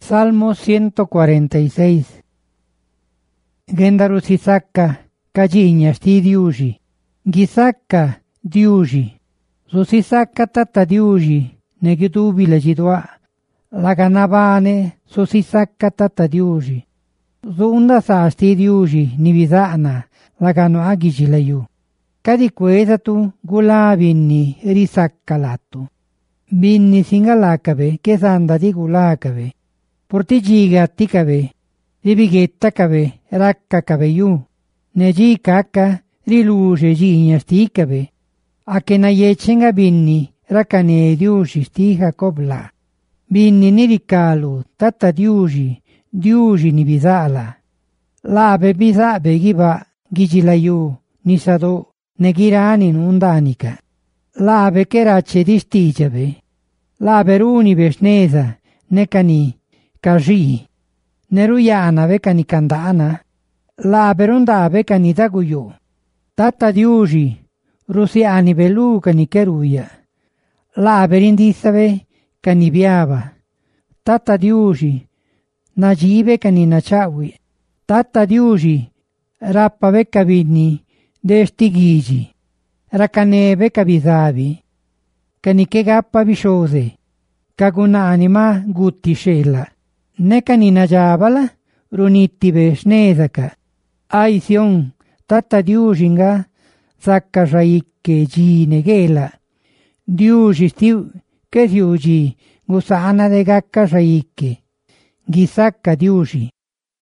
Salmo 146. Gendarusisaka kajiñas ti diuji. Gisaka diuji. Susisaka tata diuji negitubi legidwa. Laganabane susisaka tata diuji. Zunda sasti diuji nividana lagano agijilayu. Kadi quesa tu gula binni risakkalatu. Binni singalakabe kesanda di gulakabe. Portigiga tikabe, ribighetta cabe, racca cabeyu, neji cacca, riluce gigna sticabe, a che na yecenga binni, racane diusi stiha cobla. Binni ni ricalu, tata diusi ni bisala. Labe bisabe giba, gigilayu, nisado, negirani undanica. Labe che racce distigiabe, labe runi besnesa, necani, Kaji, neruyana vekani kandana, la beronda vekani daguyu, tata diuji, rusiani belu kani keruya, la berindisave kani biava, tata diuji, najive kani nachawi, tata diuji, rappa vekka vinni, destigigi, rakane vekka bizavi, kani kegappa vishose, kagunanima gutti scella. Nekanina jabala, runittibe snesaka. Aision, tata diusinga, sakka raikke gine gela. Diusi stiu, ke diuji, gusana de gakka raikke. Gisakka diusi.